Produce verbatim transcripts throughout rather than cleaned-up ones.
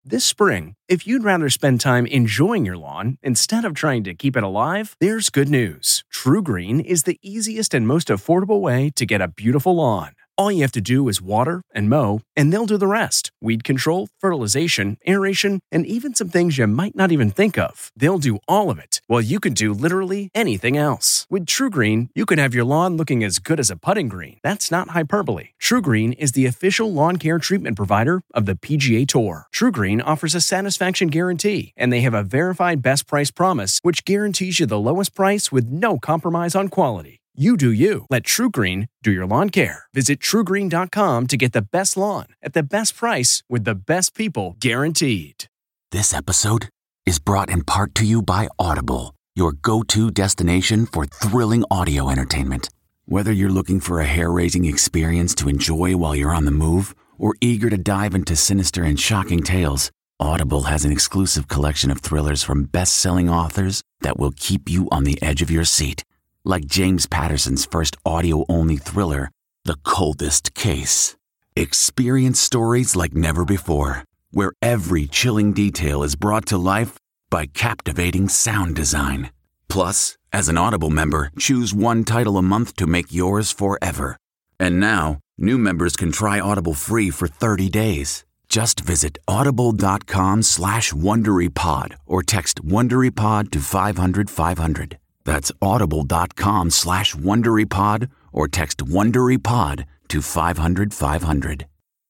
This spring, if you'd rather spend time enjoying your lawn instead of trying to keep it alive, there's good news. TruGreen is the easiest and most affordable way to get a beautiful lawn. All you have to do is water and mow, and they'll do the rest. Weed control, fertilization, aeration, and even some things you might not even think of. They'll do all of it, while you can do literally anything else. With TruGreen, you can have your lawn looking as good as a putting green. That's not hyperbole. TruGreen is the official lawn care treatment provider of the P G A Tour. TruGreen offers a satisfaction guarantee, and they have a verified best price promise, which guarantees you the lowest price with no compromise on quality. You do you. Let TruGreen do your lawn care. Visit True Green dot com to get the best lawn at the best price with the best people guaranteed. This episode is brought in part to you by Audible, your go-to destination for thrilling audio entertainment. Whether you're looking for a hair-raising experience to enjoy while you're on the move or eager to dive into sinister and shocking tales, Audible has an exclusive collection of thrillers from best-selling authors that will keep you on the edge of your seat. Like James Patterson's first audio-only thriller, The Coldest Case. Experience stories like never before, where every chilling detail is brought to life by captivating sound design. Plus, as an Audible member, choose one title a month to make yours forever. And now, new members can try Audible free for thirty days. Just visit audible.com slash WonderyPod or text WonderyPod to five hundred five hundred. That's audible.com slash WonderyPod or text WonderyPod to five hundred five hundred.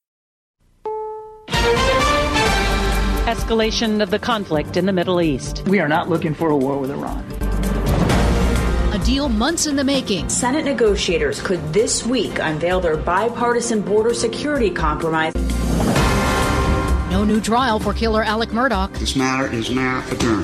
Escalation of the conflict in the Middle East. We are not looking for a war with Iran. A deal months in the making. Senate negotiators could this week unveil their bipartisan border security compromise. No new trial for killer Alec Murdaugh. This matter is now adjourned.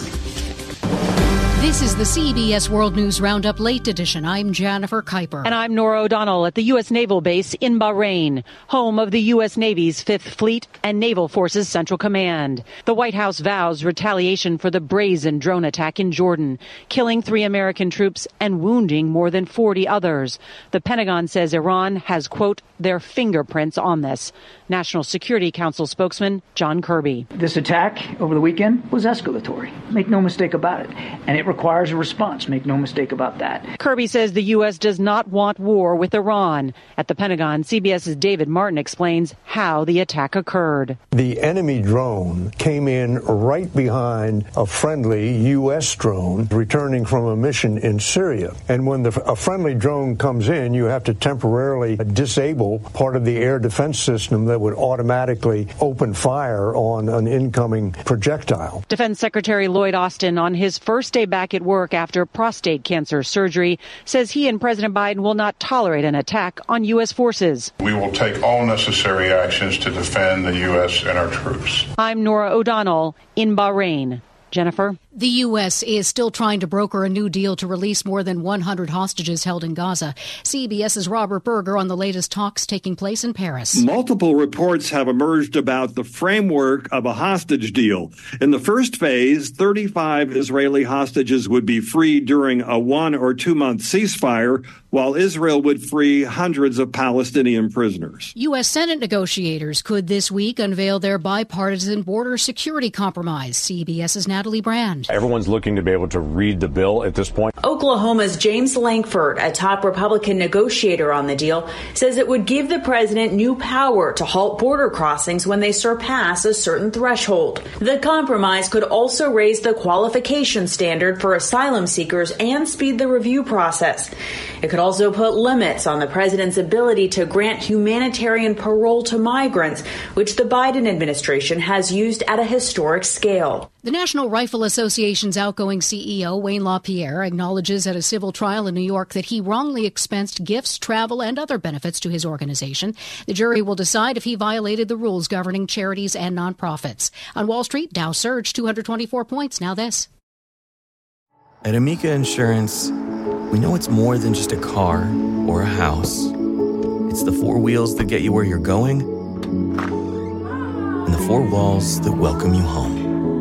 This is the C B S World News Roundup Late Edition. I'm Jennifer Kuiper. And I'm Nora O'Donnell at the U S Naval Base in Bahrain, home of the U S Navy's Fifth Fleet and Naval Forces Central Command. The White House vows retaliation for the brazen drone attack in Jordan, killing three American troops and wounding more than forty others. The Pentagon says Iran has, quote, their fingerprints on this. National Security Council spokesman John Kirby. This attack over the weekend was escalatory. Make no mistake about it. And it requires a response. Make no mistake about that. Kirby says the U S does not want war with Iran. At the Pentagon, CBS's David Martin explains how the attack occurred. The enemy drone came in right behind a friendly U S drone returning from a mission in Syria. And when the, a friendly drone comes in, you have to temporarily disable part of the air defense system that would automatically open fire on an incoming projectile. Defense Secretary Lloyd Austin, on his first day back at work after prostate cancer surgery, says he and President Biden will not tolerate an attack on U S forces. We will take all necessary actions to defend the U S and our troops. I'm Nora O'Donnell in Bahrain. Jennifer? The U S is still trying to broker a new deal to release more than one hundred hostages held in Gaza. CBS's Robert Berger on the latest talks taking place in Paris. Multiple reports have emerged about the framework of a hostage deal. In the first phase, thirty-five Israeli hostages would be freed during a one or two month ceasefire, while Israel would free hundreds of Palestinian prisoners. U S. Senate negotiators could this week unveil their bipartisan border security compromise. CBS's Natalie Brand. Everyone's looking to be able to read the bill at this point. Oklahoma's James Lankford, a top Republican negotiator on the deal, says it would give the president new power to halt border crossings when they surpass a certain threshold. The compromise could also raise the qualification standard for asylum seekers and speed the review process. It could also put limits on the president's ability to grant humanitarian parole to migrants, which the Biden administration has used at a historic scale. The National Rifle Association's outgoing C E O, Wayne LaPierre, acknowledges at a civil trial in New York that he wrongly expensed gifts, travel, and other benefits to his organization. The jury will decide if he violated the rules governing charities and nonprofits. On Wall Street, Dow surged two hundred twenty-four points. Now this. At Amica Insurance, we know it's more than just a car or a house. It's the four wheels that get you where you're going and the four walls that welcome you home.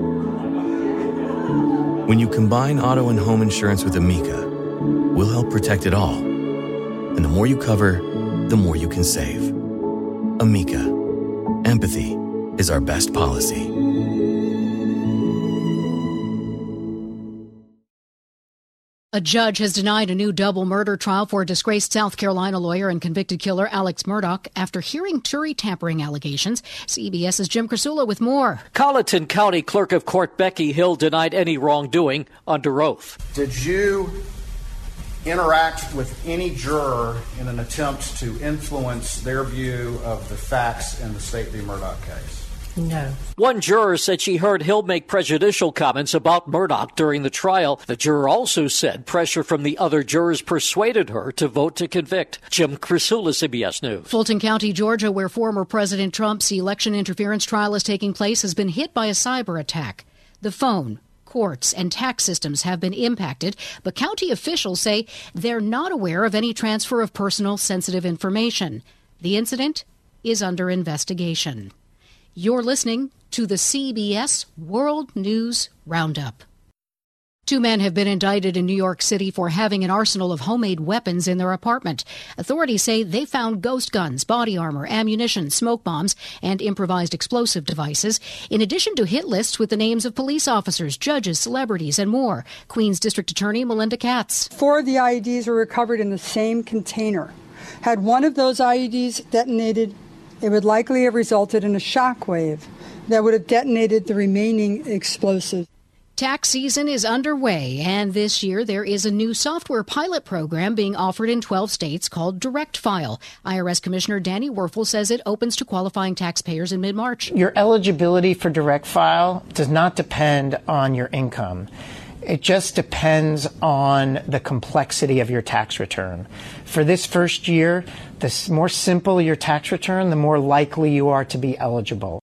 When you combine auto and home insurance with Amica, we'll help protect it all. And the more you cover, the more you can save. Amica. Empathy is our best policy. A judge has denied a new double murder trial for a disgraced South Carolina lawyer and convicted killer Alex Murdaugh after hearing jury tampering allegations. CBS's Jim Krasula with more. Colleton County Clerk of Court Becky Hill denied any wrongdoing under oath. Did you interact with any juror in an attempt to influence their view of the facts in the State v. Murdaugh case? No. One juror said she heard Hill make prejudicial comments about Murdaugh during the trial. The juror also said pressure from the other jurors persuaded her to vote to convict. Jim Krasula, C B S News. Fulton County, Georgia, where former President Trump's election interference trial is taking place, has been hit by a cyber attack. The phone, courts, and tax systems have been impacted, but county officials say they're not aware of any transfer of personal sensitive information. The incident is under investigation. You're listening to the C B S World News Roundup. Two men have been indicted in New York City for having an arsenal of homemade weapons in their apartment. Authorities say they found ghost guns, body armor, ammunition, smoke bombs, and improvised explosive devices, in addition to hit lists with the names of police officers, judges, celebrities, and more. Queens District Attorney Melinda Katz. Four of the I E Ds were recovered in the same container. Had one of those I E Ds detonated, it would likely have resulted in a shock wave that would have detonated the remaining explosives. Tax season is underway, and this year there is a new software pilot program being offered in twelve states called Direct File. I R S Commissioner Danny Werfel says it opens to qualifying taxpayers in mid-March. Your eligibility for Direct File does not depend on your income. It just depends on the complexity of your tax return. For this first year, the more simple your tax return, the more likely you are to be eligible.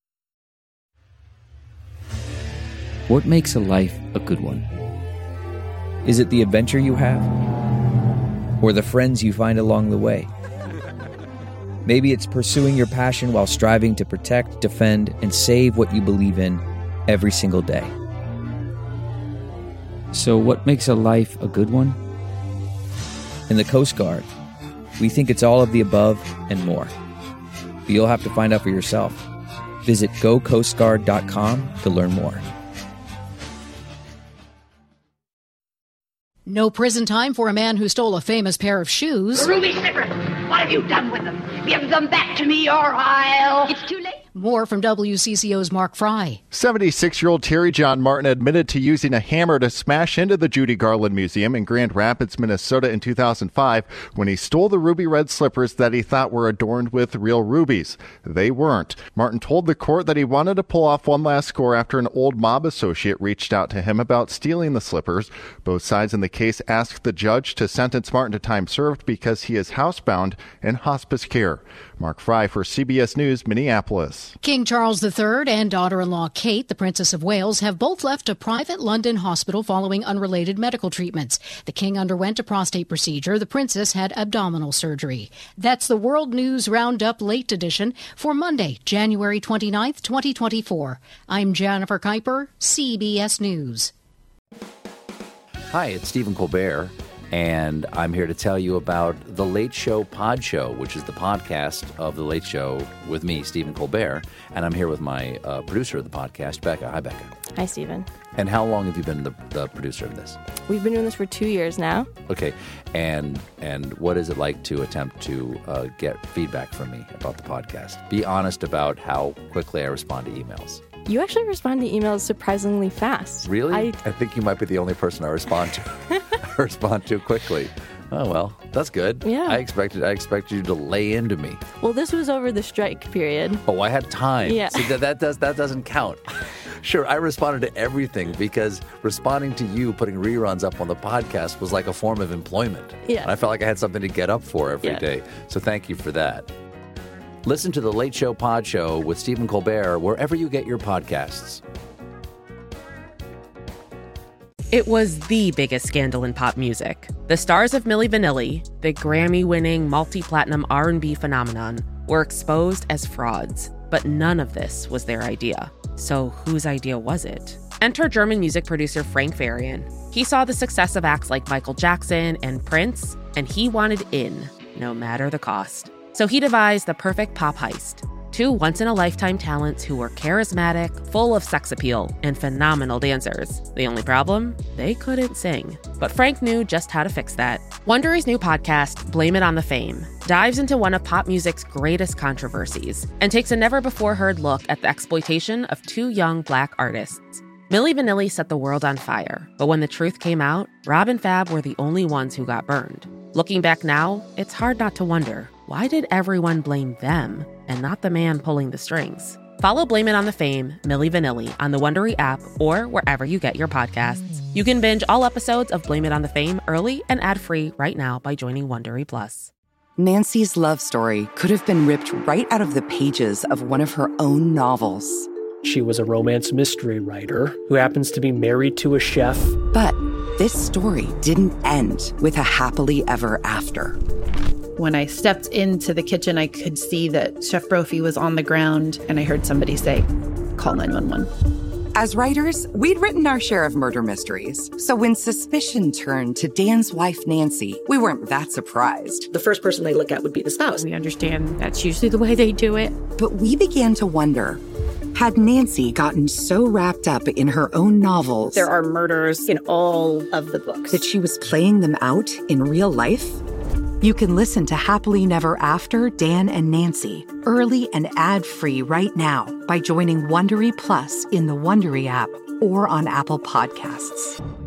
What makes a life a good one? Is it the adventure you have? Or the friends you find along the way? Maybe it's pursuing your passion while striving to protect, defend, and save what you believe in every single day. So what makes a life a good one? In the Coast Guard, we think it's all of the above and more. But you'll have to find out for yourself. Visit go coast guard dot com to learn more. No prison time for a man who stole a famous pair of shoes. Ruby slippers! What have you done with them? Give them back to me or I'll... It's too late. More from W C C O's Mark Fry. seventy-six-year-old Terry John Martin admitted to using a hammer to smash into the Judy Garland Museum in Grand Rapids, Minnesota in two thousand five when he stole the ruby red slippers that he thought were adorned with real rubies. They weren't. Martin told the court that he wanted to pull off one last score after an old mob associate reached out to him about stealing the slippers. Both sides in the case asked the judge to sentence Martin to time served because he is housebound in hospice care. Mark Fry for C B S News, Minneapolis. King Charles the Third and daughter-in-law Kate, the Princess of Wales, have both left a private London hospital following unrelated medical treatments. The King underwent a prostate procedure. The Princess had abdominal surgery. That's the World News Roundup Late Edition for Monday, January twenty-ninth, twenty twenty-four. I'm Jennifer Kuiper, C B S News. Hi, it's Stephen Colbert, and I'm here to tell you about The Late Show Pod Show, which is the podcast of The Late Show with me, Stephen Colbert, and I'm here with my uh, producer of the podcast, Becca. Hi, Becca. Hi, Stephen. And how long have you been the, the producer of this? We've been doing this for two years now. Okay, and and what is it like to attempt to uh, get feedback from me about the podcast? Be honest about how quickly I respond to emails. You actually respond to emails surprisingly fast. Really? I, I think you might be the only person I respond to I respond to quickly. Oh, well, that's good. Yeah. I expected I expected you to lay into me. Well, this was over the strike period. Oh, I had time. Yeah. See, that, that, does, that doesn't count. Sure, I responded to everything because responding to you putting reruns up on the podcast was like a form of employment. Yeah. And I felt like I had something to get up for every yeah. day. So thank you for that. Listen to The Late Show Pod Show with Stephen Colbert wherever you get your podcasts. It was the biggest scandal in pop music. The stars of Milli Vanilli, the Grammy-winning multi-platinum R and B phenomenon, were exposed as frauds. But none of this was their idea. So whose idea was it? Enter German music producer Frank Farian. He saw the success of acts like Michael Jackson and Prince, and he wanted in, no matter the cost. So he devised the perfect pop heist. Two once-in-a-lifetime talents who were charismatic, full of sex appeal, and phenomenal dancers. The only problem? They couldn't sing. But Frank knew just how to fix that. Wondery's new podcast, Blame It on the Fame, dives into one of pop music's greatest controversies and takes a never-before-heard look at the exploitation of two young Black artists. Milli Vanilli set the world on fire, but when the truth came out, Rob and Fab were the only ones who got burned. Looking back now, it's hard not to wonder, why did everyone blame them and not the man pulling the strings? Follow Blame It on the Fame, Milli Vanilli, on the Wondery app or wherever you get your podcasts. You can binge all episodes of Blame It on the Fame early and ad-free right now by joining Wondery Plus. Nancy's love story could have been ripped right out of the pages of one of her own novels. She was a romance mystery writer who happens to be married to a chef. But this story didn't end with a happily ever after. When I stepped into the kitchen, I could see that Chef Brophy was on the ground, and I heard somebody say, call nine one one. As writers, we'd written our share of murder mysteries. So when suspicion turned to Dan's wife, Nancy, we weren't that surprised. The first person they look at would be the spouse. We understand that's usually the way they do it. But we began to wonder, had Nancy gotten so wrapped up in her own novels... There are murders in all of the books. ...that she was playing them out in real life? You can listen to Happily Never After, Dan and Nancy, early and ad-free right now by joining Wondery Plus in the Wondery app or on Apple Podcasts.